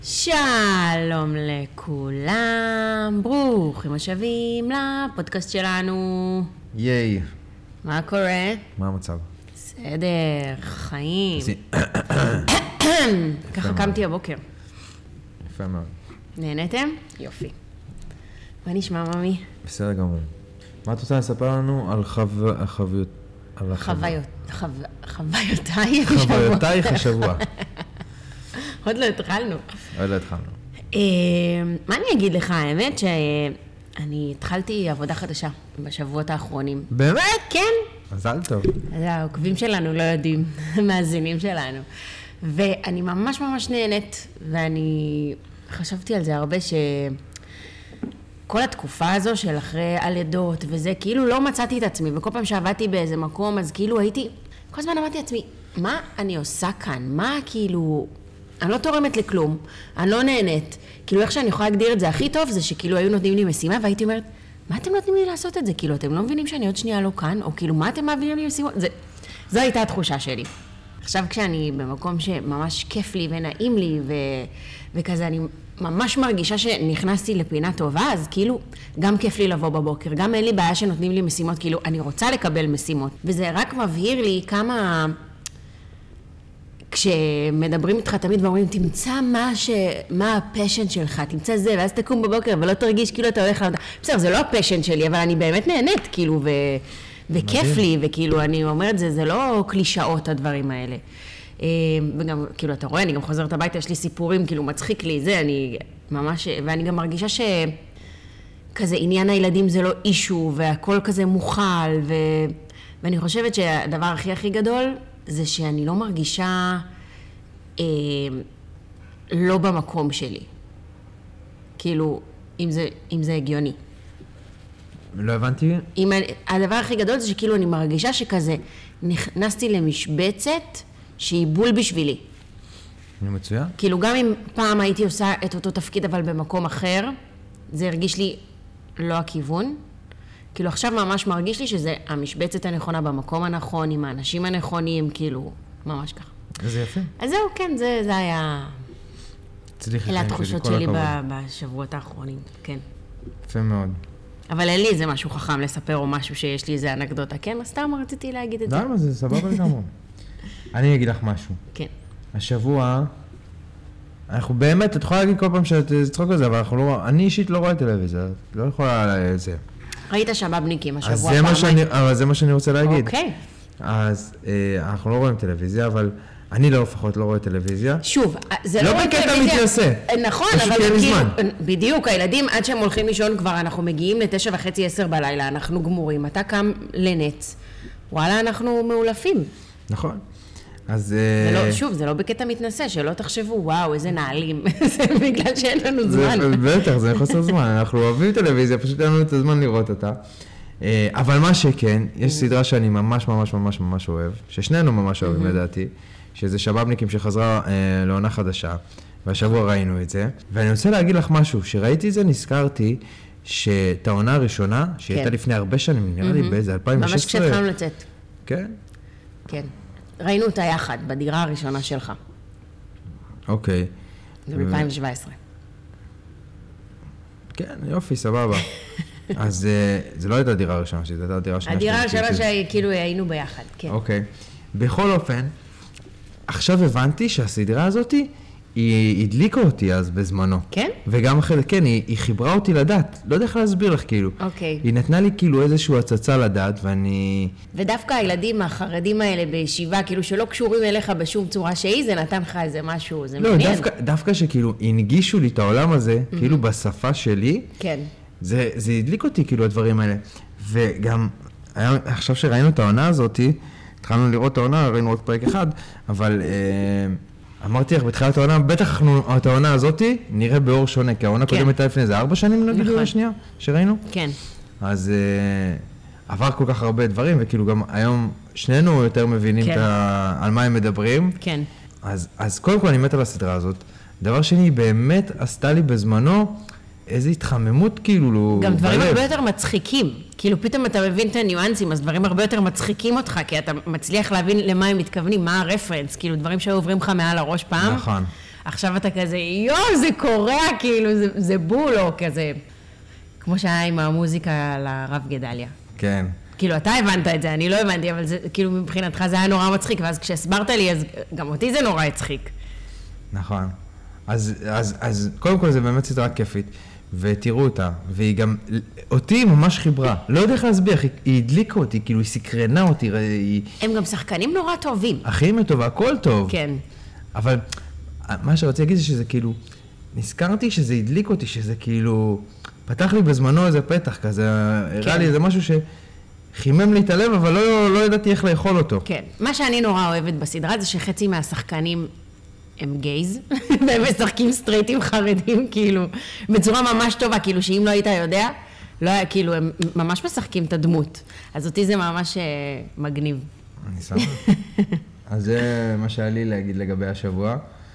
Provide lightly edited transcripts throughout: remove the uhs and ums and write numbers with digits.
שלום לכולם, ברוכים השבים לפודקאסט שלנו. ייי. מה קורה? מה המצב? בסדר, חיים. ככה קמתי הבוקר. יפה מאוד. נהנתם? יופי. מה נשמע, ממי? בסדר גמור. מה את רוצה לספר לנו על חוויותייך השבוע? עוד לא התחלנו. מה אני אגיד לך? האמת שאני התחלתי עבודה חדשה בשבועות האחרונים. באמת? כן. מזל טוב. העוקבים שלנו לא יודעים, המאזינים שלנו. ואני ממש ממש נהנית, ואני חשבתי על זה הרבה כל התקופה הזו של אחרי הלידות וזה, כאילו לא מצאתי את עצמי, וכל פעם שעבדתי באיזה מקום, אז כאילו הייתי, כל הזמן אמרתי לעצמי, מה אני עושה כאן? מה כאילו, אני לא תורמת לכלום, אני לא נהנית. כאילו איך שאני יכולה להגדיר את זה הכי טוב, זה שכאילו היו נותנים לי משימה, והייתי אומרת, מה אתם נותנים לי לעשות את זה? כאילו, אתם לא מבינים שאני עוד שנייה לא כאן, או כאילו, מה אתם מעבירים לי משימות? זו הייתה התחושה שלי. עכשיו כשאני במקום שממש כיף לי ונעים לי, וכזה אני ממש מרגישה שנכנסתי לפינה טובה, אז כאילו גם כיף לי לבוא בבוקר, גם אין לי בעיה שנותנים לי משימות, כאילו אני רוצה לקבל משימות, וזה רק מבהיר לי כמה, כשמדברים איתך תמיד ואומרים, תמצא מה הפשן שלך, תמצא זה, ואז תקום בבוקר ולא תרגיש כאילו אתה הולך לעבודה. בסדר, זה לא הפשן שלי, אבל אני באמת נהנית, כאילו, וכיף לי, וכאילו אני אומרת, זה לא קלישאות הדברים האלה. וגם, כאילו, אתה רואה, אני גם חוזרת הביתה, יש לי סיפורים, כאילו, מצחיק לי, זה, אני ממש, ואני גם מרגישה שכזה עניין הילדים זה לא אישו, והכל כזה מוכל, ואני חושבת שהדבר הכי גדול, זה שאני לא מרגישה לא במקום שלי. כאילו, אם זה הגיוני. לא הבנתי. הדבר הכי גדול זה שכאילו אני מרגישה שכזה נכנסתי למשבצת שהיא בול בשבילי. אני מצוין. כאילו גם אם פעם הייתי עושה את אותו תפקיד אבל במקום אחר, זה הרגיש לי לא הכיוון. כאילו עכשיו ממש מרגיש לי שזה המשבצת הנכונה במקום הנכון, עם האנשים הנכונים, כאילו ממש ככה. זה יפה. אז זהו, כן, זה היה... אלה התחושות שלי בשבועות האחרונים, כן. יפה מאוד. אבל אין לי איזה משהו חכם לספר או משהו שיש לי איזה אנקדוטה, כן? אז סתם רציתי להגיד את זה. למה? זה סבבה לגמרי. אני אגיד לך משהו. כן. השבוע, אנחנו באמת, את יכולה להגיד כל פעם שאת צחוק על זה, אבל אנחנו לא, אני אישית לא רואה טלוויזיה, לא יכולה זה. ראית שבאבניקים השבוע פעמיים. אבל זה מה שאני רוצה להגיד. אוקיי. אז אנחנו לא רואים טלוויזיה, אבל אני לפחות לא רואה טלוויזיה. שוב, זה לא בקטע מתנשא. נכון, אבל בדיוק, הילדים עד שהם הולכים לישון כבר, אנחנו מגיעים ל9:30-10 בלילה, אנחנו גמורים, אתה קם לנץ, וואלה, אנחנו מאולפים. נכון. אז... שוב, זה לא בקטע מתנשא, שלא תחשבו, וואו, איזה נעלים, זה בגלל שאין לנו זמן. בטח, זה חוסר זמן, אנחנו אוהבים טלוויזיה, פשוט אין לנו את הזמן לראות אותה. אבל מה שכן, יש סדרה שאני ממש ממש ממש ממש אוהב, ששנינו ממש אוהבים לדעתי, שזה שבאבניקים שחזרה לעונה חדשה, והשבוע ראינו את זה, ואני רוצה להגיד לך משהו, שראיתי את זה נזכרתי, שאת העונה הראשונה, שהייתה לפני הרבה שנים, נראה לי באיזה 2016. ממש כשהתחלנו לצאת. כן? כן. ראינו אותה יחד, בדירה הראשונה שלך. אוקיי. זה ב-2017. כן, יופי, סבבה. אז זה לא הייתה הדירה הראשונה, זה הייתה הדירה השנייה. הדירה הראשונה שכאילו היינו ביחד, כן. אוקיי. בכל אופן, עכשיו הבנתי שהסדרה הזאת, היא הדליקה אותי אז בזמנו. כן? וגם אחרי, כן, היא חיברה אותי לדת. לא יודע איך להסביר לך, כאילו. אוקיי. היא נתנה לי כאילו איזשהו הצצה לדת, ואני... ודווקא הילדים החרדים האלה בישיבה, כאילו שלא קשורים אליך בשום צורה שהיא, זה נתן לך איזה משהו, זה מעניין. לא, דווקא שכאילו הנגישו לי את העולם הזה, כאילו בשפה שלי. כן. זה הדליק אותי, כאילו, הדברים האלה. וגם, עכשיו שראינו את העונה הזאת, התחלנו לראות את העונה, ראינו עוד פרק אחד, אבל אמרתי לך, בתחילת העונה, בטח את העונה הזאת נראה באור שונה, כי העונה קודמת הייתה לפני איזה 4 שנים, נגיד, השנייה, שראינו. כן. אז עבר כל כך הרבה דברים, וכאילו גם היום שנינו יותר מבינים על מה הם מדברים. כן. אז קודם כל אני מת על הסדרה הזאת. דבר שני, באמת עשתה לי בזמנו איזו התחממות כאילו גם דברים הרבה יותר מצחיקים. כאילו פתאום אתה מבין את הניואנסים, אז דברים הרבה יותר מצחיקים אותך, כי אתה מצליח להבין למה הם מתכוונים, מה הרפרנס, כאילו דברים שעוברים לך מעל הראש פעם. נכון. עכשיו אתה כזה, זה קורע, כאילו, זה בול, או כזה, כמו שהיה עם המוזיקה לרב גדליה. כן. כאילו, אתה הבנת את זה, אני לא הבנתי, אבל זה, כאילו, מבחינתך זה היה נורא מצחיק, ואז כשהסברת לי, אז גם אותי זה נורא הצחיק. נכון. אז קודם כל זה באמת סדרה כיפית, ותראו אותה, והיא גם, אותי ממש חיברה, לא יודע איך להסביר, היא הדליקה אותי, כאילו היא סקרנה אותי, הם גם שחקנים נורא טובים. הכי טובה, הכל טוב. כן. אבל מה שרציתי להגיד זה שזה כאילו, נזכרתי שזה הדליק אותי, שזה כאילו, פתח לי בזמנו איזה פתח כזה, הראה לי איזה משהו שחימם לי את הלב, אבל לא ידעתי איך לאכול אותו. כן. מה שאני נורא אוהבת בסדרה זה שחצי מהשחקנים הם גייז, והם משחקים סטרייטים חרדים, כאילו, בצורה ממש טובה, כאילו שאם לא היית יודע, לא היה, כאילו, הם ממש משחקים את הדמות. אז אותי זה ממש מגניב. אני שמח. אז זה מה שהיה לי להגיד לגבי השבוע.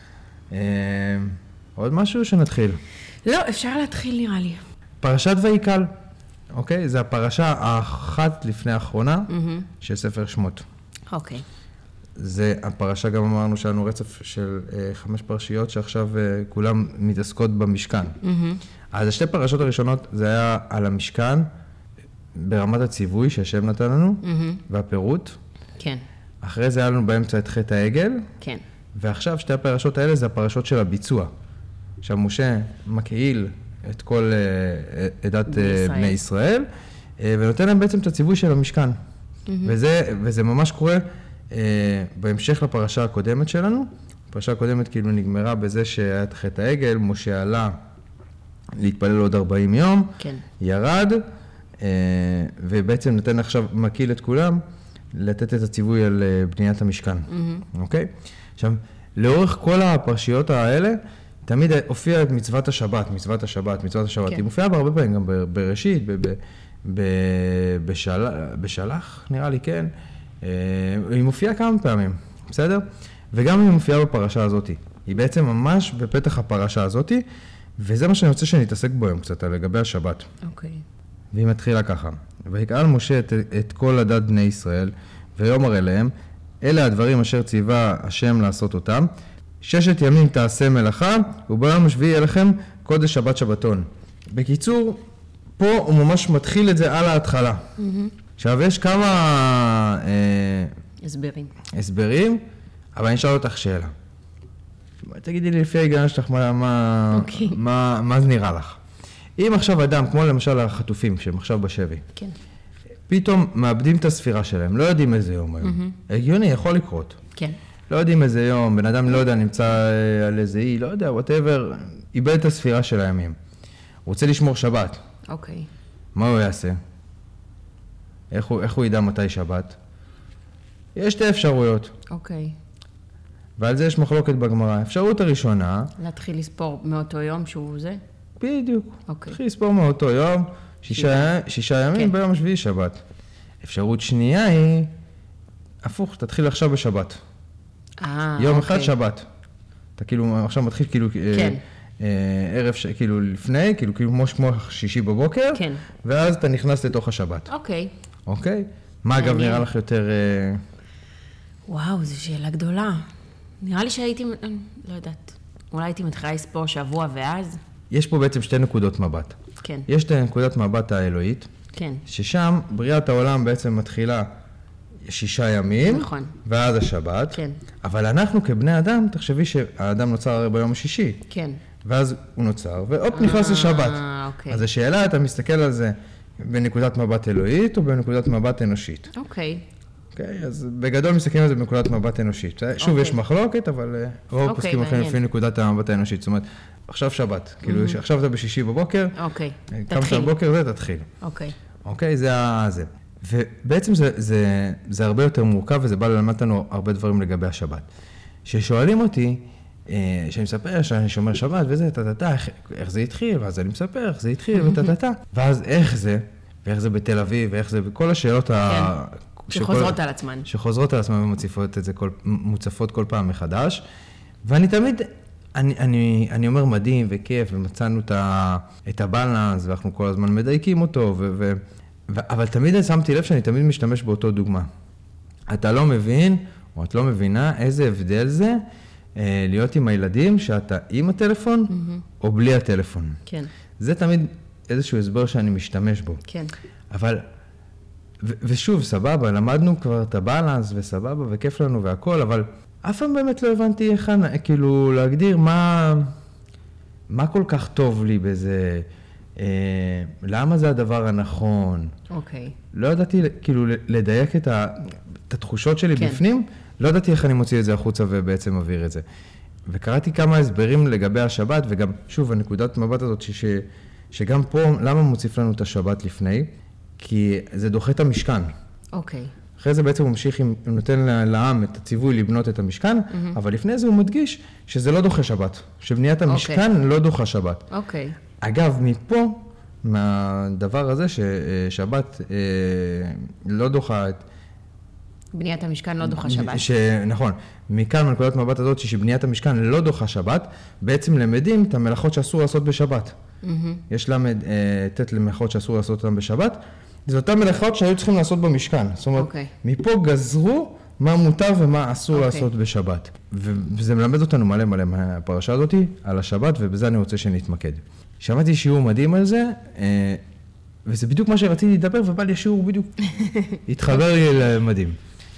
עוד משהו שנתחיל? לא, אפשר להתחיל נראה לי. פרשת ויקל, אוקיי? זה הפרשה האחת לפני האחרונה של ספר שמות. אוקיי. זה הפרשה, גם אמרנו שלנו רצף של 5 פרשיות שעכשיו כולם מתעסקות במשכן. אז השתי פרשות הראשונות זה היה על המשכן ברמת הציווי שהשם נתן לנו, והפירוט. כן. אחרי זה היה לנו באמצע את חטא העגל. כן. ועכשיו שתי הפרשות האלה זה הפרשות של הביצוע. עכשיו משה מקהיל את כל עדת בני ישראל, ונותן להם בעצם את הציווי של המשכן. וזה ממש קורה בהמשך לפרשה הקודמת שלנו. הפרשה הקודמת כאילו נגמרה בזה שהיה את חטא העגל, משה עלה להתפלל עוד 40 יום, כן. ירד, ובעצם נותן עכשיו מקהיל את כולם, לתת את הציווי על בניית המשכן. אוקיי? עכשיו, לאורך כל הפרשיות האלה, תמיד הופיעה את מצוות השבת. כן. היא מופיעה בהרבה פעמים, גם בראשית, בשלח, נראה לי, כן. היא מופיעה כמה פעמים, בסדר? וגם היא מופיעה בפרשה הזאת. היא בעצם ממש בפתח הפרשה הזאת, וזה מה שאני רוצה שנתעסק בו היום קצת, לגבי השבת. אוקיי. והיא מתחילה ככה. ויקהל משה את כל עדת בני ישראל, ויאמר אליהם, אלה הדברים אשר ציווה השם לעשות אותם. 6 ימים תעשה מלאכה, וביום השביעי אליכם קודש שבת שבתון. בקיצור, פה הוא ממש מתחיל את זה על ההתחלה. עכשיו, יש כמה הסברים, אבל אני אשאל אותך שאלה. תגידי לי לפי ההיגיון שלך, מה זה נראה לך? אם עכשיו אדם, כמו למשל החטופים שהם עכשיו בשבי, כן. פתאום מאבדים את הספירה שלהם, לא יודעים איזה יום היום. הגיוני, יכול לקרות. כן. לא יודעים איזה יום, בן אדם לא יודע, נמצא על איזה אי, לא יודע, whatever, איבד את הספירה של הימים. הוא רוצה לשמור שבת. אוקיי. מה הוא יעשה? איך הוא ידע מתי שבת? יש 2 אפשרויות. אוקיי. ועל זה יש מחלוקת בגמרא. האפשרות הראשונה... להתחיל לספור מאותו יום שהוא זה? בדיוק. אוקיי. תתחיל לספור מאותו יום, 6 ימים, כן. ביום השביעי שבת. אפשרות שנייה היא, הפוך, תתחיל עכשיו בשבת. יום אחד שבת. אתה כאילו, עכשיו מתחיל כאילו... כן. ערב, כאילו לפני, כאילו כמו שישי בבוקר, כן. ואז אתה נכנס לתוך השבת. אוקיי. אוקיי? מה אגב נראה לך יותר... וואו, זו שאלה גדולה. נראה לי שהייתי, לא יודעת, אולי הייתי מתחילה לספור שבוע ואז? יש פה בעצם 2 נקודות מבט. כן. יש את נקודת מבט האלוהית, כן. ששם בריאת העולם בעצם מתחילה 6 ימים, נכון. ואז השבת. כן. אבל אנחנו כבני אדם, תחשבי שהאדם נוצר הרי ביום השישי. כן. ואז הוא נוצר, ואופ נכנס לשבת. אוקיי. אז השאלה, אתה מסתכל על זה בנקודת מבט אלוהית או בנקודת מבט אנושית. אוקיי. אוקיי, אז בגדול מסתכלים על זה בנקודת מבט אנושית. שוב, יש מחלוקת, אבל רוב הפוסקים הולכים לפי נקודת המבט האנושית. זאת אומרת, עכשיו שבת. כאילו, עכשיו אתה בשישי בבוקר. אוקיי, תתחיל. כמה בבוקר זה, תתחיל. אוקיי. אוקיי, זה. ובעצם זה הרבה יותר מורכב, וזה בא ללמד לנו הרבה דברים לגבי השבת. ששואלים אותי, שאני מספר שאני שומר שבת וזה, איך זה התחיל, ואז אני מספר איך זה התחיל, ואז איך זה, ואיך זה בתל אביב, ואיך זה, וכל השאלות שחוזרות על עצמן. שחוזרות על עצמן ומוצפות את זה, מוצפות כל פעם מחדש. ואני תמיד, אני אומר מדהים וכיף, ומצאנו את הבלנס, ואנחנו כל הזמן מדייקים אותו, אבל תמיד שמתי לב שאני תמיד משתמש באותו דוגמה. אתה לא מבין, או את לא מבינה איזה הבדל זה, להיות עם הילדים שאתה עם הטלפון או בלי הטלפון. כן. זה תמיד איזשהו הסבר שאני משתמש בו. כן. אבל, ושוב, סבבה, למדנו כבר את הבאלנס וסבבה וכיף לנו והכל, אבל אף פעם באמת לא הבנתי איך, כאילו, להגדיר מה כל כך טוב לי בזה, למה זה הדבר הנכון. אוקיי. לא ידעתי, כאילו, לדייק את התחושות שלי בפנים, לא ידעתי איך אני מוציא את זה החוצה ובעצם מבהיר את זה. וקראתי כמה הסברים לגבי השבת, וגם, שוב, הנקודת מבט הזאת שגם פה, למה מוסיף לנו את השבת לפני? כי זה דוחה את המשכן. אוקיי. אחרי זה בעצם הוא ממשיך, הוא נותן לעם את הציווי לבנות את המשכן, אבל לפני זה הוא מדגיש שזה לא דוחה שבת, שבניית המשכן לא דוחה שבת. אוקיי. אגב, מפה, מהדבר הזה ששבת לא דוחה את... בניית המשכן לא דוחה שבת. נכון. מכאן, מנקודת מבט הזאת, שבניית המשכן לא דוחה שבת, בעצם למדים את המלאכות שאסור לעשות בשבת. יש למד תת למלאכות שאסור לעשות אותן בשבת. זה אותן מלאכות שהיו צריכים לעשות במשכן. זאת אומרת, מפה גזרו מה מותר ומה אסור לעשות בשבת. וזה מלמד אותנו מלא מלא מהפרשה הזאת על השבת, ובזה אני רוצה שנתמקד. שמעתי שיעור מדהים על זה, וזה בדיוק מה שרציתי לדבר, ובא לי השיעור בדיוק התחבר לי למדהים.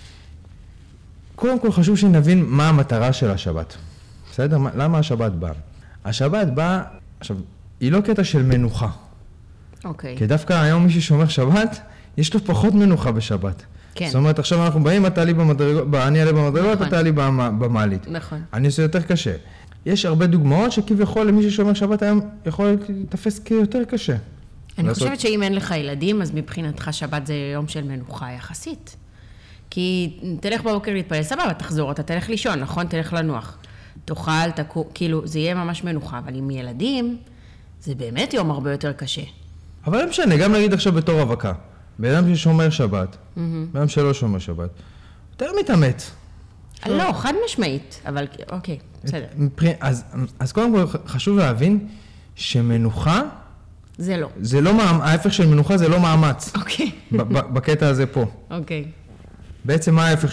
קודם כל חשוב שנבין מה המטרה של השבת. בסדר? למה השבת באה? השבת באה, עכשיו, היא לא קטע של מנוחה. אוקיי. כי דווקא היום מי ששומר שבת, יש לו פחות מנוחה בשבת. כן. זאת אומרת, עכשיו אנחנו באים, אני אעלה במדרגות, אתה עלי במעלית. נכון. אני עושה יותר קשה. יש הרבה דוגמאות שכביכול למי ששומר שבת היום יכול לתפס כיותר קשה. אני חושבת שאם אין לך ילדים, אז מבחינתך שבת זה יום של מנוחה יחסית. כי תלך בבוקר להתפלל, סבבה, תחזור, אתה תלך לישון, נכון? תלך לנוח. תאכל, תקום, כאילו, זה יהיה ממש מנוחה, אבל עם ילדים, זה באמת יום הרבה יותר קשה. אבל לא משנה, גם נגיד עכשיו בתור רווקה. בן אדם ששומר שבת, בן אדם שלא שומר שבת, יותר מתאמץ. לא, חד משמעית, אבל אוקיי, בסדר. אז קודם כל חשוב להבין שמנוחה, זה לא. זה לא, ההפך של מנוחה זה לא מאמץ. אוקיי. בקטע הזה פה. אוקיי. בעצם מה ההפך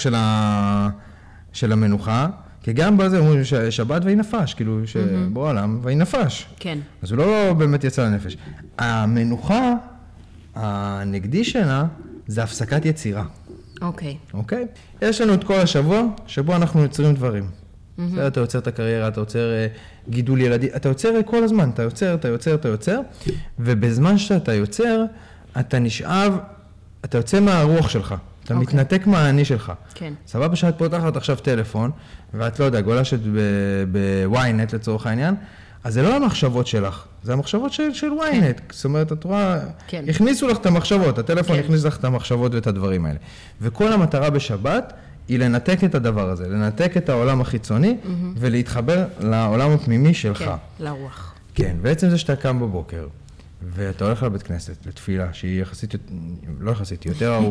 של המנוחה? כי גם בזה אומרים שבת והיא נפש, כאילו שבעולם והיא נפש. כן. אז הוא לא באמת יצא לנפש. המנוחה, הנגדי שלה, זה הפסקת יצירה. אוקיי. אוקיי? יש לנו את כל השבוע, שבו אנחנו יוצרים דברים. אתה יוצר את הקריירה, אתה יוצר גידול ילדי, אתה יוצר כל הזמן, אתה יוצר, ובזמן שאתה יוצר, אתה נשאב, אתה יוצא מהרוח שלך. אתה מתנתק מהאני שלך. כן. סבבה שאת פותחת עכשיו טלפון, ואת לא יודע, גולשת בוויינט לצורך העניין, אז זה לא המחשבות שלך, זה המחשבות של וויינט. זאת אומרת, את רואה, הכניסו לך את המחשבות, הטלפון הכניס לך את המחשבות ואת הדברים האלה. וכל המטרה בשבת היא לנתק את הדבר הזה, לנתק את העולם החיצוני, ולהתחבר לעולם הפנימי שלך. כן, לרוח. כן, בעצם זה שאתה קם בבוקר, ואתה הולך לבית כנסת, לתפילה, שהיא יחסית, לא יחסית,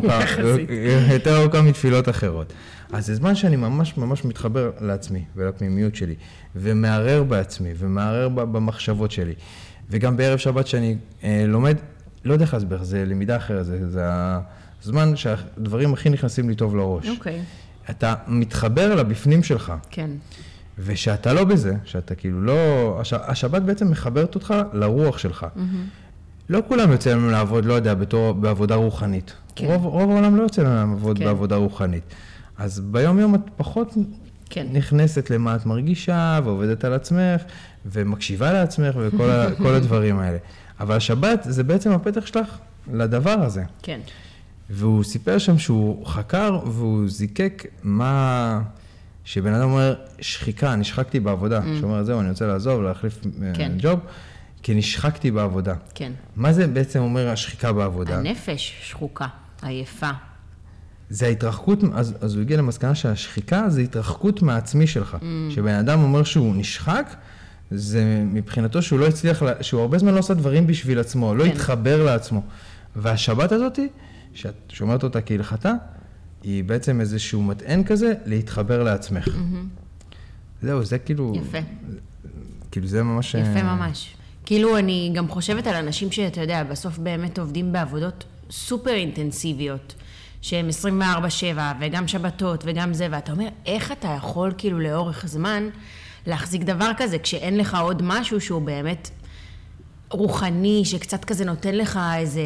יותר ארוכה מתפילות אחרות. אז זה זמן שאני ממש ממש מתחבר לעצמי ולפנימיות שלי, ומערער בעצמי, ומערער במחשבות שלי. וגם בערב שבת שאני לומד, לא יודע איך להסבר, זה למידה אחרת, זה הזמן שהדברים הכי נכנסים לי טוב לראש. אוקיי. אתה מתחבר לבפנים שלך. כן. ושאתה לא בזה, שאתה כאילו לא... השבת בעצם מחברת אותך לרוח שלך. לא כולם יוצא לנו לעבוד, לא יודע, בעבודה רוחנית. רוב העולם לא יוצא לנו לעבוד בעבודה רוחנית. אז ביום יום את פחות נכנסת למה את מרגישה, ועובדת על עצמך, ומקשיבה לעצמך, וכל הדברים האלה. אבל השבת זה בעצם הפתח שלך לדבר הזה. כן. והוא סיפר שם שהוא חקר, והוא זיקק מה... שבן אדם אומר, שחיקה, נשחקתי בעבודה. שאומר, זהו, אני רוצה לעזוב, להחליף ג'וב, כי נשחקתי בעבודה. כן. מה זה בעצם אומר השחיקה בעבודה? הנפש שחוקה, עייפה. זה ההתרחקות, אז הוא הגיע למסקנה שהשחיקה זה התרחקות מהעצמי שלך. שבן אדם אומר שהוא נשחק, זה מבחינתו שהוא לא הצליח, שהוא הרבה זמן לא עושה דברים בשביל עצמו, לא התחבר לעצמו. והשבת הזאת, שאת שומעת אותה כהלכתה, היא בעצם איזשהו מטען כזה להתחבר לעצמך. זהו, זה כאילו... יפה. כאילו זה ממש... יפה ממש. כאילו אני גם חושבת על אנשים שאתה יודע, בסוף באמת עובדים בעבודות סופר אינטנסיביות, שהם 24/7 וגם שבתות וגם זה, ואתה אומר, איך אתה יכול כאילו לאורך זמן להחזיק דבר כזה, כשאין לך עוד משהו שהוא באמת רוחני, שקצת כזה נותן לך איזה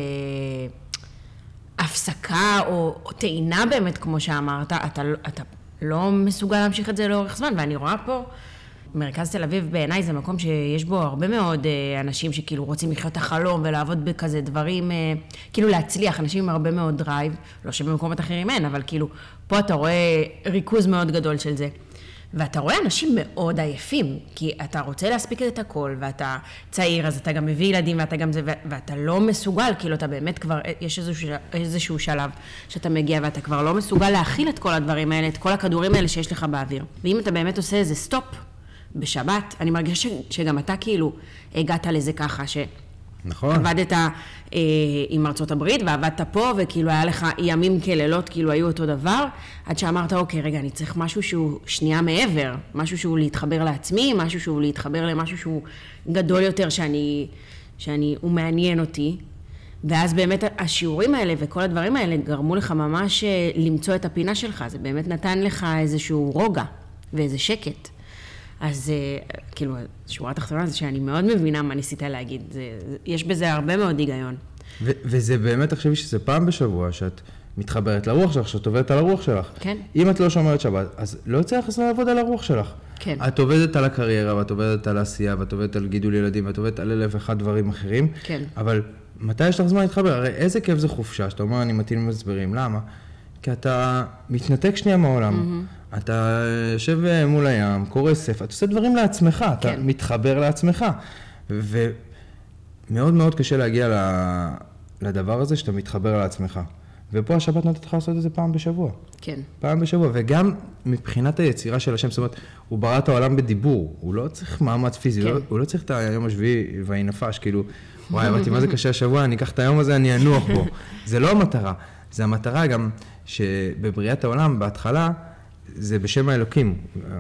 הפסקה או טעינה באמת, כמו שאמרת, אתה לא מסוגל להמשיך את זה לאורך זמן, ואני רואה פה, מרכז תל אביב בעיניי זה מקום שיש בו הרבה מאוד אנשים שכאילו רוצים לחיות את החלום ולעבוד בכזה דברים, כאילו להצליח, אנשים עם הרבה מאוד דרייב, לא שבמקומות אחרים אין, אבל כאילו פה אתה רואה ריכוז מאוד גדול של זה. ואתה רואה אנשים מאוד עייפים, כי אתה רוצה להספיק את הכל, ואתה צעיר, אז אתה גם מביא ילדים, ואתה גם זה, ואתה לא מסוגל, כאילו אתה באמת כבר, יש איזשהו שלב שאתה מגיע, ואתה כבר לא מסוגל להכיל את כל הדברים האלה, את כל הכדורים האלה שיש לך באוויר. ואם אתה באמת עושה איזה סטופ בשבת, אני מרגישה שגם אתה כאילו הגעת לזה ככה, נכון. עבדת עם ארצות הברית, ועבדת פה, וכאילו היה לך ימים כלילות, כאילו היו אותו דבר, עד שאמרת, אוקיי, רגע, אני צריך משהו שהוא שנייה מעבר, משהו שהוא להתחבר לעצמי, משהו שהוא להתחבר למשהו שהוא גדול יותר, הוא מעניין אותי, ואז באמת השיעורים האלה וכל הדברים האלה גרמו לך ממש למצוא את הפינה שלך, זה באמת נתן לך איזשהו רוגע ואיזה שקט. אז כאילו, שורה התחתונה זה שאני מאוד מבינה מה ניסית להגיד, יש בזה הרבה מאוד היגיון. וזה באמת, תחשבי שזה פעם בשבוע שאת מתחברת לרוח שלך, שאת עובדת על הרוח שלך. כן. אם את לא שומרת שבת, אז לא צריך לעבוד על הרוח שלך. כן. את עובדת על הקריירה, ואת עובדת על העשייה, ואת עובדת על גידול ילדים, ואת עובדת על 1,001 דברים אחרים. כן. אבל מתי יש לך זמן להתחבר? הרי איזה כיף זה חופשה, שאתה אומר, אני מתאים מסברים. למה? כי אתה מתנתק שנייה מהעולם. אתה יושב מול הים, קורא ספר, אתה עושה דברים לעצמך, אתה מתחבר לעצמך. ומאוד מאוד קשה להגיע לדבר הזה שאתה מתחבר לעצמך. ופה השבת נותנת לך לעשות את זה פעם בשבוע. כן. פעם בשבוע, וגם מבחינת היצירה של השם, זאת אומרת, הוא ברא את העולם בדיבור, הוא לא צריך מאמץ פיזי, כן. הוא לא צריך את היום השביעי והיא נפש, כאילו, וואי, עבדתי מה זה קשה השבוע, אני אקח את היום הזה, אני אנוח בו. זה לא המטרה, זה המטרה גם שבבריאת העולם, בהתחלה, זה בשם האלוקים,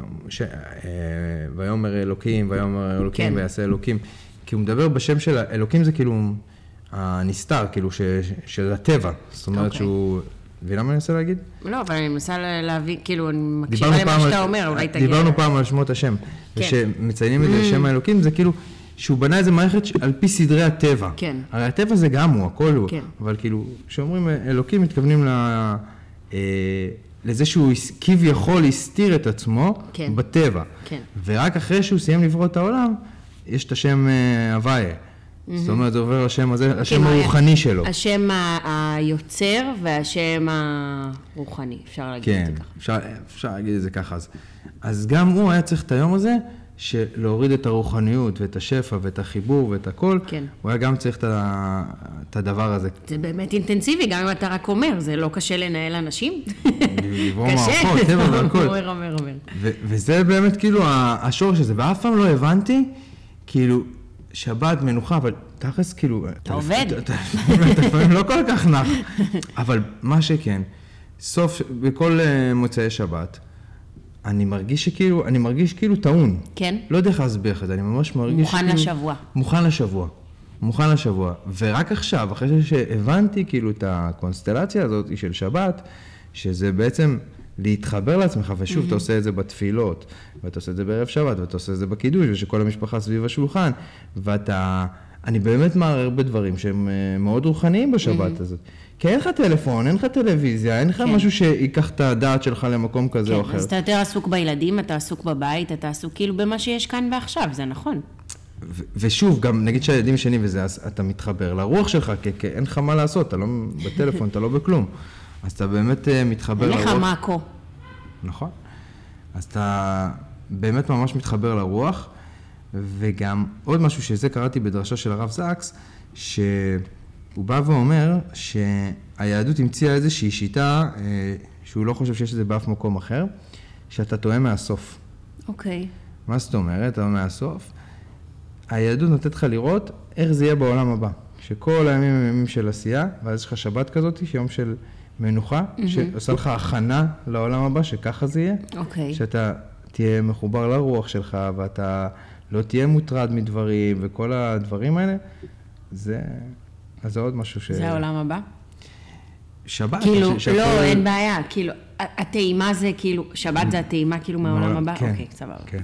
ויאמר אלוקים, ויאמר אלוקים, ויעשה אלוקים, כי הוא מדבר בשם של האלוקים, זה כאילו הנסתר, כאילו של הטבע, זאת אומרת שהוא, ולמה אני מנסה להגיד? לא, אבל אני מנסה להביא, כאילו, אני מקשיבה למה שאתה אומר, אולי תגיע. דיברנו פעם על שמות השם, ושמציינים את זה שם האלוקים, זה כאילו, שהוא בנה איזה מערכת על פי סדרי הטבע. כן. הרי הטבע זה גם הוא, הכל הוא, כן. אבל כאילו, כשאומרים אלוקים, מתכוונים לזה שהוא כביכול הסתיר את עצמו כן. בטבע. כן. ורק אחרי שהוא סיים לברוא את העולם, יש את השם הוויה. זאת אומרת, זה עובר לשם הזה, השם הרוחני שלו. השם היוצר והשם הרוחני, אפשר להגיד את זה ככה. אפשר להגיד את זה ככה. אז גם הוא היה צריך את היום הזה, להוריד את הרוחניות ואת השפע ואת החיבור ואת הכל, כן. הוא היה גם צריך את הדבר הזה. זה באמת אינטנסיבי, גם אם אתה רק אומר, זה לא קשה לנהל אנשים. לברוא מערכות, טבע והכל. אומר. וזה באמת כאילו השורש הזה, ואף פעם לא הבנתי, כאילו, שבת, מנוחה, אבל תכלס כאילו... אתה עובד. אתה לפעמים לא כל כך נח. אבל מה שכן, בכל מוצאי שבת, אני מרגיש כאילו טעון. כן. לא יודע איך להסביר את זה, אני ממש מרגיש מוכן לשבוע. מוכן לשבוע. ורק עכשיו, אחרי שהבנתי כאילו את הקונסטלציה הזאת של שבת, שזה בעצם להתחבר לעצמך, ושוב, אתה עושה את זה בתפילות, ואתה עושה את זה בערב שבת, ואתה עושה את זה בקידוש, ושכל המשפחה סביב השולחן, אני באמת מערער בדברים שהם מאוד רוחניים בשבת הזאת. כי אין לך טלפון, אין לך טלוויזיה, אין לך משהו שיקח את הדעת שלך למקום כזה או אחר. אז אתה יותר עסוק בילדים, אתה עסוק בבית, אתה עסוק כאילו במה שיש כאן ועכשיו, זה נכון. ושוב, גם נגיד שהילדים ישנים וזה, אז אתה מתחבר לרוח שלך, כי אין לך מה לעשות, אתה לא בטלפון, אתה לא בכלום. אז אתה באמת מתחבר לרוח. אין לך מאקו. נכון. אז אתה באמת ממש מתחבר לרוח, וגם עוד משהו שזה קראתי בדרשה של הרב זקס, שהוא בא ואומר שהיהדות המציאה איזושהי שיטה, שהוא לא חושב שיש את זה באף מקום אחר, שאתה טועה מהסוף. אוקיי. מה זאת אומרת? אתה מהסוף. היהדות נותנת לך לראות איך זה יהיה בעולם הבא. שכל הימים הם ימים של עשייה, ואז יש לך שבת כזאת, שיום של מנוחה, שעושה לך הכנה לעולם הבא, שככה זה יהיה. אוקיי. שאתה תהיה מחובר לרוח שלך, ואתה לא תהיה מוטרד מדברים, וכל הדברים האלה, אז זה עוד משהו זה העולם הבא? שבת. כאילו, לא, אין בעיה, כאילו, הטעימה זה כאילו, שבת זה הטעימה כאילו מהעולם הבא? כן, אוקיי, סבבה. כן,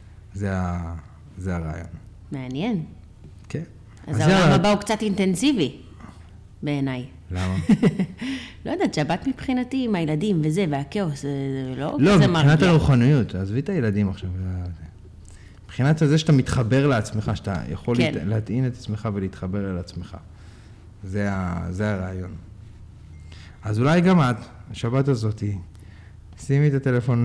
זה הרעיון. מעניין. כן. אז העולם הבא הוא קצת אינטנסיבי, בעיניי. למה? לא יודעת, שבת מבחינתי עם הילדים וזה, והכאוס, זה לא כזה לא, מרגיע. מבחינת הרוחניות, עזבי את הילדים עכשיו. מבחינת זה שאתה מתחבר לעצמך, שאתה יכול להטעין את עצמך ולהתחבר אל עצמך. זה הרעיון. אז אולי גם את, השבת הזאת, שימי את הטלפון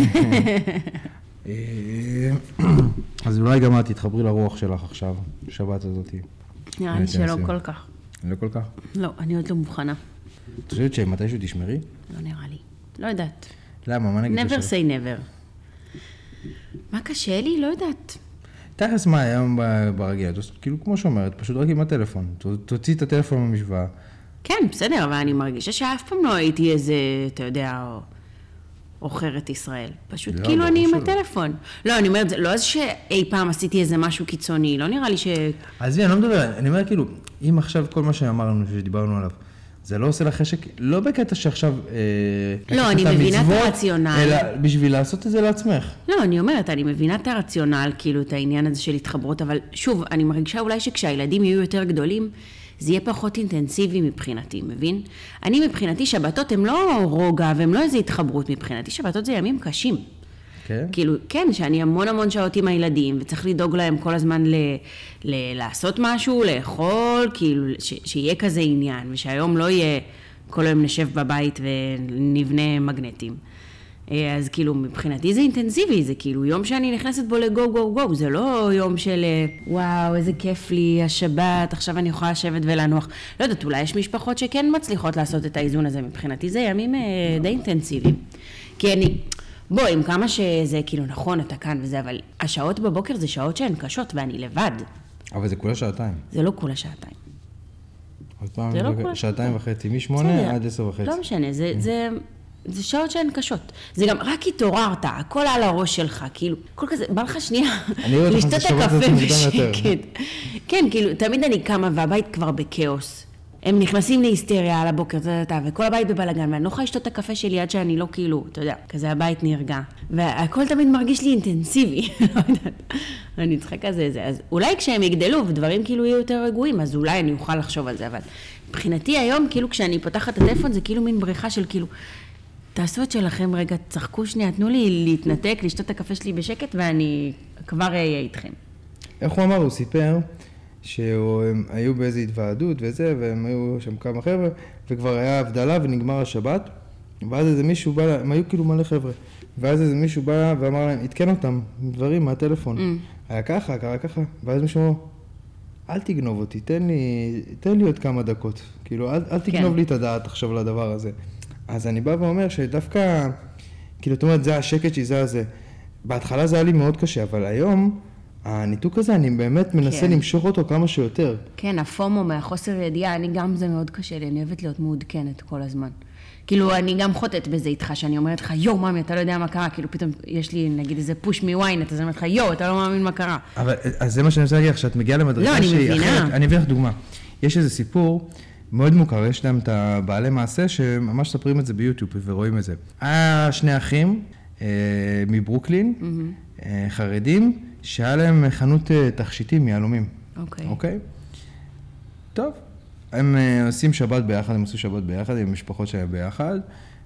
אז אולי גם את תתחברי לרוח שלך עכשיו, השבת הזאת. נראה לי שלא כל כך. לא כל כך? לא, אני עוד לא מוכנה. את חושבת שמתישהו תשמרי? לא נראה לי. לא יודעת. למה? מה נגיד? never say never. מה קשה לי? לא יודעת. תכף מה היום ברגיל, כאילו כמו שאומרת, פשוט רק עם הטלפון. תוציא את הטלפון במשוואה. כן, בסדר, אבל אני מרגישה שאף פעם לא הייתי איזה, אתה יודע, אוכרת ישראל. פשוט כאילו אני עם הטלפון. לא, אני אומרת, לא אז שאי פעם עשיתי איזה משהו קיצוני, לא נראה לי אז אני לא מדבר, אני אומר כאילו, אם עכשיו כל מה שאמרנו, שדיברנו עליו, זה לא עושה לך חשק, לא בקטע שעכשיו... לא, אני מבינה את הרציונל. אלא בשביל לעשות את זה לעצמך. לא, אני אומרת, אני מבינה את הרציונל, כאילו, את העניין הזה של התחברות, אבל שוב, אני מרגישה אולי שכשהילדים יהיו יותר גדולים, זה יהיה פחות אינטנסיבי מבחינתי, מבין? אני מבחינתי שבתות הם לא רוגע, והם לא איזו התחברות מבחינתי, שבתות זה ימים קשים. כן? כאילו, כן, שאני המון שעות עם הילדים, וצריך לדאוג להם כל הזמן לעשות משהו, לאכול, כאילו, שיהיה כזה עניין, ושהיום לא יהיה כל היום נשב בבית ונבנה מגנטים. אז כאילו, מבחינתי זה אינטנסיבי, זה כאילו יום שאני נכנסת בו לגו, זה לא יום של וואו, איזה כיף לי, השבת, עכשיו אני יכולה לשבת ולנוח. לא יודעת, אולי יש משפחות שכן מצליחות לעשות את האיזון הזה, מבחינתי זה ימים די אינטנסיביים. כי אני... בוא, עם כמה שזה כאילו נכון, אתה כאן וזה, אבל השעות בבוקר זה שעות שהן קשות, ואני לבד. אבל זה כולה שעתיים. זה לא כולה שעתיים. עוד פעם, שעתיים וחצי, מ-8 עד 10:30. לא משנה, זה שעות שהן קשות. זה גם רק התעוררת, הכל על הראש שלך, כאילו, כל כזה, בא לך שנייה, לשתות את הקפה בשקט. כן, כאילו, תמיד אני קמה והבית כבר בקאוס. הם נכנסים להיסטריה על הבוקר, וכל הבית בבלגן, ואני לא יכולה לשתות את הקפה שלי עד שאני לא כאילו, אתה יודע, כזה הבית נרגע. והכל תמיד מרגיש לי אינטנסיבי, לא יודעת. אני צריכה כזה, אז אולי כשהם יגדלו ודברים כאילו יהיו יותר רגועים, אז אולי אני אוכל לחשוב על זה, אבל מבחינתי היום, כאילו כשאני פותחת את הטלפון, זה כאילו מין בריחה של כאילו, תעשו את שלכם רגע, צחקו שנייה, תנו לי להתנתק, לשתות את הקפה שלי בשקט, ואני כבר אהיה איתכם. איך הוא אמר? הוא סיפר שהם היו באיזו התוועדות וזה, והם היו שם כמה חבר'ה, וכבר היה הבדלה ונגמר השבת, ואז איזה מישהו בא, הם היו כאילו מלא חבר'ה, ואז איזה מישהו בא ואמר להם, התקן אותם, דברים מהטלפון. היה ככה, קרה ככה, ואז מישהו אמר, אל תגנוב אותי, תן לי עוד כמה דקות, כאילו, אל תגנוב לי את הדעת עכשיו לדבר הזה. אז אני בא ואומר שדווקא, כאילו, זאת אומרת, זה השקט שזה הזה. בהתחלה זה היה לי מאוד קשה, אבל היום, הניתוק הזה, אני באמת מנסה למשוך אותו כמה שיותר. כן, הפומו מהחוסר ידיעה, אני גם זה מאוד קשה לי, אני אוהבת להיות מעודכנת כל הזמן. כאילו, אני גם חוטאת בזה איתך, שאני אומרת לך, יו, ממי, אתה לא יודע מה קרה, כאילו, פתאום יש לי, נגיד, איזה פוש מוויינט, אז אני אומרת לך, יו, אתה לא מאמין מה קרה. אבל, אז זה מה שאני רוצה להגיד לך, שאת מגיעה למדריכה שהיא אחרת. אני אביא לך דוגמה. יש איזה סיפור מאוד מוכר, יש להם את הבעלי מעשה, שממש ספרים את זה ביוטיוב ורואים את זה. שני אחים מברוקלין, חרדים, שהיה להם חנות תכשיטים מיהלומים. אוקיי? טוב. הם עושים שבת ביחד, הם עשו שבת ביחד, עם המשפחות שלהם ביחד,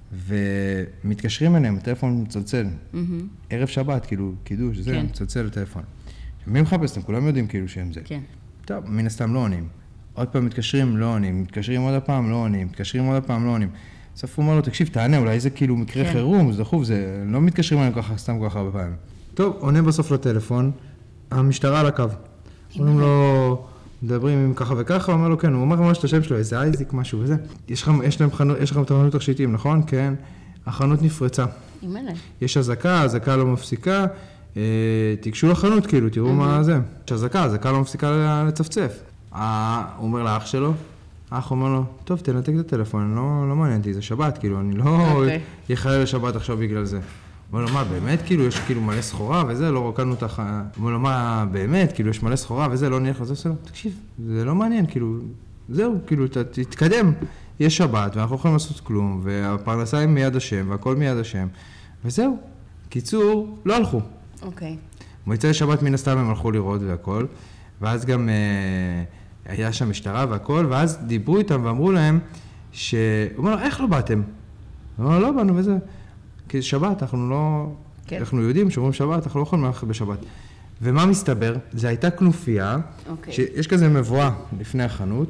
ומתקשרים אליהם, הטלפון מצלצל. ערב שבת, כאילו, קידוש, זה, מצלצל לטלפון. מי מחפש? אתם כולם יודעים כאילו שהם זה. כן. טוב, מן הסתם לא עונים. עוד פעם מתקשרים, לא עונים. מתקשרים עוד הפעם, לא עונים. מתקשרים עוד הפעם, לא עונים. בסוף הוא אומר לו, תקשיב, תענה, אולי זה כאילו מקרה חירום, זה דחוף, זה לא מתקשרים אליהם ככה, סתם ככה הרבה פעמים. טוב, עונה בסוף לטלפון, המשטרה על הקו. אומרים לו, מדברים עם ככה וככה, הוא אומר לו, כן, הוא אומר ממש את השם שלו, איזה אייזיק, משהו וזה. יש לכם חנות תכשיטים, נכון? כן. החנות נפרצה. יש הזקה, הזקה לא מפסיקה, תיגשו לחנות, כאילו, תראו מה זה. יש הזקה, הזקה לא מפסיקה לצפצף. הוא אומר לאח שלו, האח אומר לו, טוב, תנתק את הטלפון, לא מעניין אותי, זה שבת, כאילו, אני לא יחלל לשבת עכשיו בגלל זה. הוא אומר לו, מה, באמת, כאילו, יש כאילו מלא סחורה וזה, לא רוקדנו אותך, הוא אומר לו, מה, באמת, כאילו, יש מלא סחורה וזה, לא נלך לזה, תקשיב, זה לא מעניין, כאילו, זהו, כאילו, תתקדם, יש שבת, ואנחנו לא יכולים לעשות כלום, והפרנסה היא מיד השם, והכל מיד השם, וזהו. קיצור, לא הלכו. אוקיי. מועצה לשבת מן הסתם הם הלכו לראות והכל, ואז גם היה שם משטרה והכל, ואז דיברו איתם ואמרו להם, הוא אומר לו, איך לא באתם? הוא אומר, לא באנו וזה, כי שבת, אנחנו לא, כן. אנחנו יהודים, שומרים שבת, אנחנו לא יכולים ללכת בשבת. ומה מסתבר? זה הייתה כנופיה, שיש כזה מבואה לפני החנות,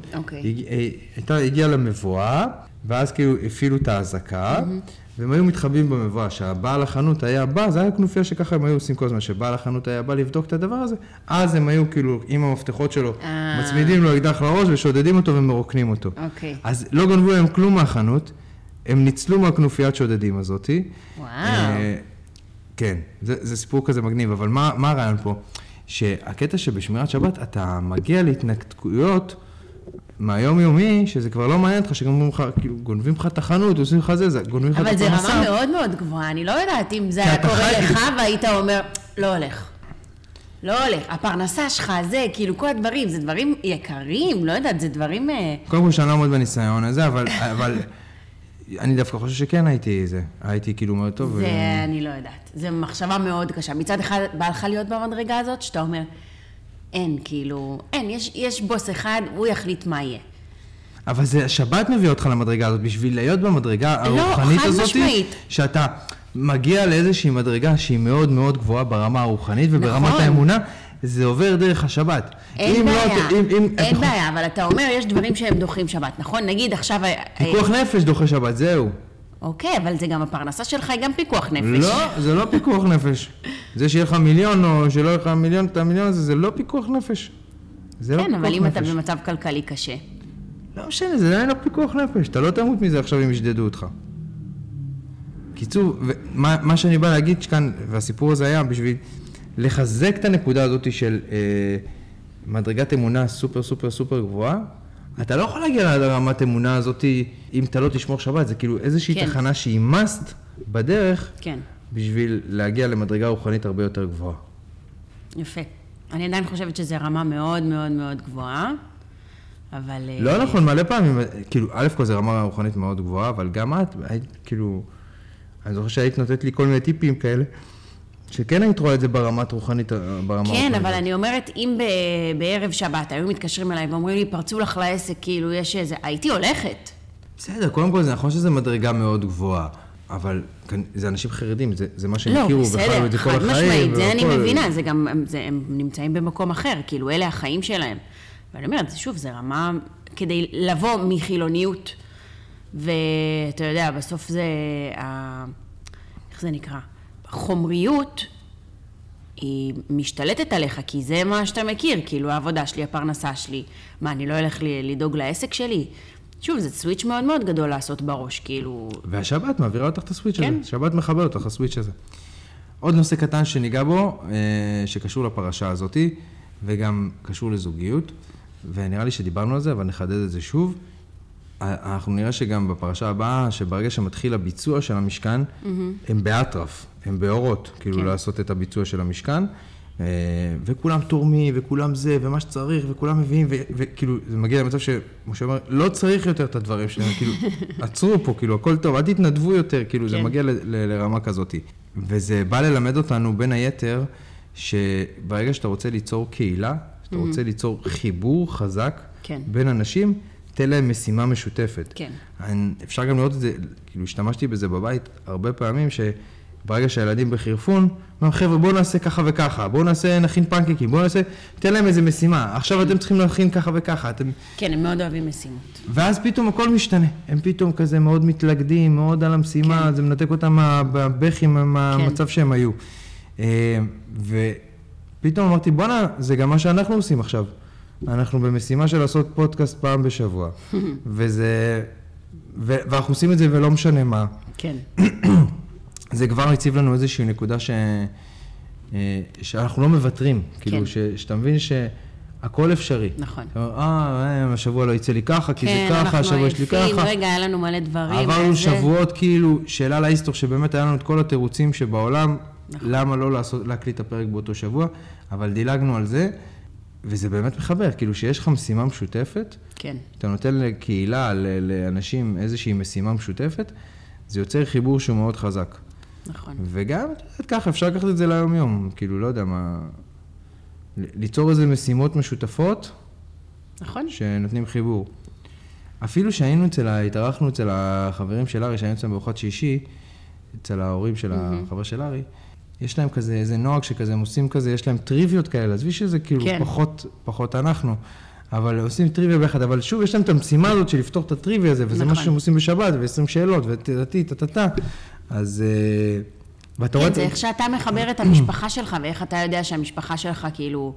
הגיעה למבואה, ואז כאילו הפעילו את ההזקה, והם היו מתחבאים במבואה, שהבעל החנות היה בא, זה היה כנופיה שככה הם היו עושים כל הזמן, שבעל החנות היה בא לבדוק את הדבר הזה, אז הם היו כאילו עם המפתחות שלו, מצמידים לו אקדח לראש ושודדים אותו ומרוקנים אותו. אז לא גנבו להם כלום מהחנות, הם ניצלו מהכנופיית שודדים הזאתי. וואו. כן, זה סיפור כזה מגניב, אבל מה הרעיון פה? שהקטע שבשמירת שבת אתה מגיע להתנתקויות מהיום יומי, שזה כבר לא מעניין אותך, שגונבים לך את החנות, עושים לך זה, גונבים לך את הפרנסה. אבל זה רמה מאוד מאוד גבוהה, אני לא יודעת אם זה היה קורה לך והיית אומר, לא הולך. לא הולך, הפרנסה שלך זה, כאילו כל הדברים, זה דברים יקרים, לא יודעת, זה דברים... קודם כל שאני לא עומד בניסיון הזה, אבל אני דווקא חושב שכן הייתי כאילו מאוד טוב. זה אני לא יודעת, זה מחשבה מאוד קשה. מצד אחד בא לך להיות במדרגה הזאת, שאתה אומר, אין, כאילו, אין, יש בוס אחד, הוא יחליט מה יהיה. אבל זה, השבת מביא אותך למדרגה הזאת, בשביל להיות במדרגה הרוחנית הזאת, שאתה מגיע לאיזושהי מדרגה שהיא מאוד מאוד גבוהה ברמה הרוחנית וברמת האמונה, זה עובר דרך השבת. אין בעיה, אבל אתה אומר, יש דברים שהם דוחים שבת, נכון? נגיד עכשיו... פיקוח נפש דוחה שבת, זהו. אוקיי, אבל זה גם הפרנסה שלך, היא גם פיקוח נפש. לא, זה לא פיקוח נפש. זה שיהיה לך מיליון או שלא יהיה לך מיליון, את המיליון הזה, זה לא פיקוח נפש. כן, אבל אם אתה במצב כלכלי קשה. לא משנה, זה לא פיקוח נפש. אתה לא תמות מזה עכשיו אם ישדדו אותך. קיצור, מה שאני בא להגיד כאן, והסיפור הזה היה בשביל לחזק את הנקודה הזאת של מדרגת אמונה סופר סופר סופר גבוהה, אתה לא יכול להגיע לרמת אמונה הזאת אם אתה לא תשמור שבת, זה כאילו איזושהי תחנה שהיא must בדרך, בשביל להגיע למדרגה רוחנית הרבה יותר גבוהה. יפה. אני עדיין חושבת שזה רמה מאוד מאוד מאוד גבוהה, אבל... לא נכון, מלא פעמים, כאילו, א' כל זה רמה רוחנית מאוד גבוהה, אבל גם את, כאילו, אני זוכר שהיית נותנת לי כל מיני טיפים כאלה, שכן היית רואה את זה ברמת רוחנית, כן, אבל אני אומרת, אם בערב שבת היו מתקשרים אליי ואומרים לי, פרצו לך לעסק, כאילו יש איזה, הייתי הולכת. בסדר, קודם כל זה נכון שזה מדרגה מאוד גבוהה, אבל זה אנשים חרדים, זה מה שהם הכירו, וחלו את זה כל החיים. חד משמעית, זה אני מבינה, זה גם, הם נמצאים במקום אחר, כאילו אלה החיים שלהם. ואני אומרת, שוב, זה רמה כדי לבוא מחילוניות, ואתה יודע, בסוף זה, איך זה נקרא? החומריות היא משתלטת עליך, כי זה מה שאתה מכיר, כאילו העבודה שלי, הפרנסה שלי, מה, אני לא הולך לדאוג לעסק שלי? שוב, זה סוויץ' מאוד מאוד גדול לעשות בראש, כאילו... והשבת מעבירה אותך את הסוויץ' הזה, שבת מחבר אותך הסוויץ' הזה. עוד נושא קטן שניגע בו, שקשור לפרשה הזאת, וגם קשור לזוגיות, ונראה לי שדיברנו על זה, אבל נחדד את זה שוב. אנחנו נראה שגם בפרשה הבאה, שברגע שמתחיל הביצוע של המשכן, הם באטרף, הם באורות, כאילו לעשות את הביצוע של המשכן, וכולם תורמים, וכולם זה, ומה שצריך, וכולם מביאים, וכאילו, זה מגיע למצב שמשה אומר, לא צריך יותר את הדברים שלהם, כאילו, עצרו פה, כאילו, הכל טוב, אל תתנדבו יותר, כאילו, זה מגיע לרמה כזאת. וזה בא ללמד אותנו, בין היתר, שברגע שאתה רוצה ליצור קהילה, שאתה רוצה ליצור חיבור חזק בין אנשים, תן להם משימה משותפת. כן. אפשר גם לראות את זה, כאילו השתמשתי בזה בבית הרבה פעמים, שברגע שהילדים בחירפון, אומרים, חבר'ה, בואו נעשה ככה וככה, בואו נכין פנקקים, בואו נעשה, תן להם איזה משימה, עכשיו אתם צריכים להכין ככה וככה. כן, הם מאוד אוהבים משימות. ואז פתאום הכל משתנה, הם פתאום כזה מאוד מתלכדים, מאוד על המשימה, זה מנתק אותם מהבכים, מהמצב שהם היו. ופתאום אמרתי, בוא'נה, זה גם מה שאנחנו עושים עכשיו. אנחנו במשימה של לעשות פודקאסט פעם בשבוע, ואנחנו עושים את זה ולא משנה מה. כן. זה כבר הציב לנו איזושהי נקודה שאנחנו לא מוותרים, כאילו שאתה מבין שהכל אפשרי. נכון. השבוע לא יצא לי ככה, כי זה ככה, השבוע יש לי ככה. רגע, היה לנו מלא דברים. עברנו שבועות כאילו, שאלה להיסטור, שבאמת היה לנו את כל התירוצים שבעולם, למה לא להקליט את הפרק באותו שבוע, אבל דילגנו על זה. וזה באמת מחבר, כאילו שיש לך משימה משותפת, כן. אתה נותן לקהילה, לאנשים איזושהי משימה משותפת, זה יוצר חיבור שהוא מאוד חזק. נכון. וגם, ככה, אפשר לקחת את זה ליום-יום, כאילו, לא יודע מה, ליצור איזה משימות משותפות, נכון. שנותנים חיבור. אפילו התארחנו אצל החברים של ארי, שהיינו אצלם בארוחת שישי, אצל ההורים של החבר של ארי, יש להם כזה, איזה נוהג שכזה, הם עושים כזה, יש להם טריוויות כאלה, עזבי שזה כאילו כן. פחות אנחנו, אבל עושים טריוויה ביחד, אבל שוב, יש להם את המשימה הזאת של לפתור את הטריוויה הזה, וזה נכון. משהו שהם עושים בשבת, ו20 שאלות, ותתתתת, אז... כן, זה איך שאתה מחבר את המשפחה שלך, ואיך אתה יודע שהמשפחה שלך כאילו,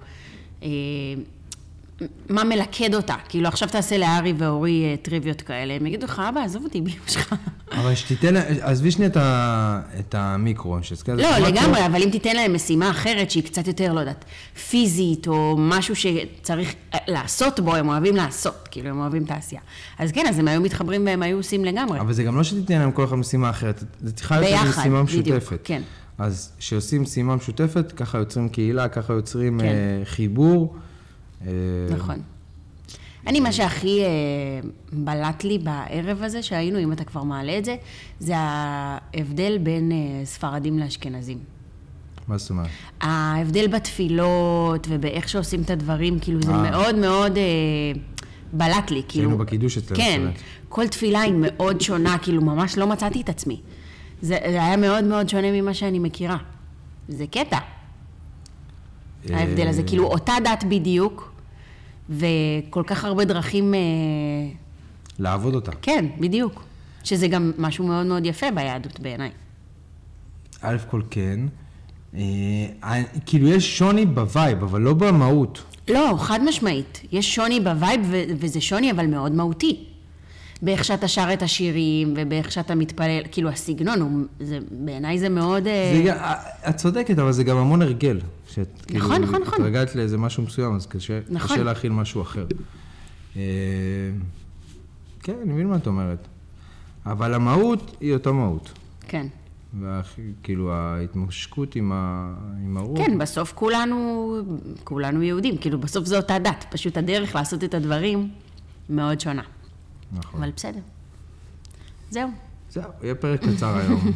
מה מלכד אותה. כאילו עכשיו תעשה לארי ואורי טריוויות כאלה, הם יגידו לך, אבא, עזוב אותי באמא שלך. אבל שתיתן, עזבי שנייה את המיקרו. לא, לגמרי, אבל אם תיתן להם משימה אחרת שהיא קצת יותר, לא יודעת, פיזית או משהו שצריך לעשות בו, הם אוהבים לעשות, כאילו הם אוהבים את העשייה. אז כן, אז הם היו מתחברים והם היו עושים לגמרי. אבל זה גם לא שתיתן להם כל אחד משימה אחרת, זה צריכה להיות משימה משותפת. כן. אז כשעושים משימה משותפת, ככה יוצרים קהילה, ככה יוצרים חיבור. נכון. אני, מה שהכי בלט לי בערב הזה שהיינו, אם אתה כבר מעלה את זה, זה ההבדל בין ספרדים לאשכנזים. מה זאת אומרת? ההבדל בתפילות ובאיך שעושים את הדברים, כאילו זה מאוד מאוד בלט לי. שהיינו בקידוש אצלנו. כן, כל תפילה היא מאוד שונה, כאילו ממש לא מצאתי את עצמי. זה היה מאוד מאוד שונה ממה שאני מכירה. זה קטע. ההבדל הזה, כאילו אותה דת בדיוק, וכל כך הרבה דרכים... לעבוד אותה. כן, בדיוק. שזה גם משהו מאוד מאוד יפה ביהדות בעיניי. א' כל כן. כאילו יש שוני בווייב, אבל לא במהות. לא, חד משמעית. יש שוני בווייב, וזה שוני אבל מאוד מהותי. באיך שאתה שר את השירים, ובאיך שאתה מתפלל, כאילו הסגנון, בעיניי זה מאוד... את צודקת, אבל זה גם המון הרגל. נכון, נכון, נכון. את רגעת לאיזה משהו מסוים, אז קשה להכיל משהו אחר. כן, אני מבין מה את אומרת. אבל המהות היא אותה מהות. כן. כאילו ההתמשקות עם הרוח. כן, בסוף כולנו יהודים, כאילו בסוף זו אותה דת, פשוט הדרך לעשות את הדברים מאוד שונה. נכון. אבל בסדר. זהו. יהיה פרק קצר היום.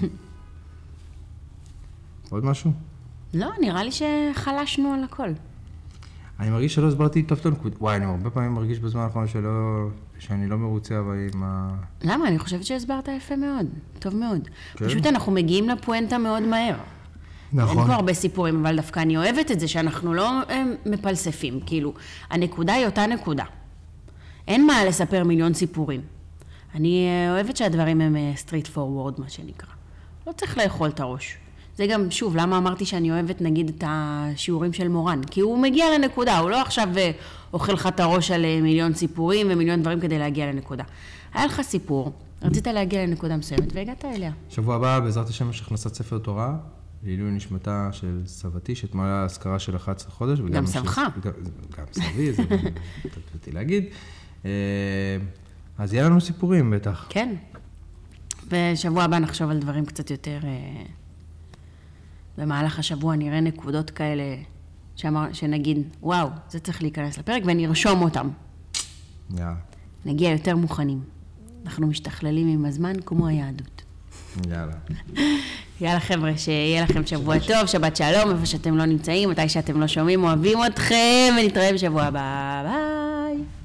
עוד משהו? לא, נראה לי שחלשנו על הכל. אני מרגיש שלא הסברתי טוב את הנקודה. וואי, אני הרבה פעמים מרגיש בזמן האחרון שאני לא מרוצה, אבל עם ה... למה? אני חושבת שהסברת יפה מאוד. טוב מאוד. כן? פשוט אנחנו מגיעים לפואנטה מאוד מהר. נכון. אין פה הרבה סיפורים, אבל דווקא אני אוהבת את זה שאנחנו לא מפלספים. כאילו, הנקודה היא אותה נקודה. אין מה לספר מיליון סיפורים. אני אוהבת שהדברים הם straight forward, מה שנקרא. לא צריך לאכול את הראש. זה גם, שוב, למה אמרתי שאני אוהבת, נגיד, את השיעורים של מורן? כי הוא מגיע לנקודה, הוא לא עכשיו אוכל לך את הראש על מיליון סיפורים ומיליון דברים כדי להגיע לנקודה. היה לך סיפור, רצית להגיע לנקודה מסוימת והגעת אליה. שבוע הבא, בעזרת השם, יש הכנסת ספר תורה, לעילוי נשמתה של סבתי, שתמלא ההזכרה של 11 חודש. גם סבך. גם סבי, זה תתתי להגיד. אז יהיה לנו סיפורים בטח. כן. ושבוע הבא נחשוב על דברים קצת יותר... במהלך השבוע נראה נקודות כאלה שנגיד, וואו, זה צריך להיכנס לפרק ונרשום אותם. נגיע יותר מוכנים. אנחנו משתכללים עם הזמן כמו היהדות. יאללה. יאללה חבר'ה, שיהיה לכם שבוע טוב, שבת שלום, איפה שאתם לא נמצאים, מתי שאתם לא שומעים, אוהבים אתכם, ונתראה בשבוע הבא. ביי.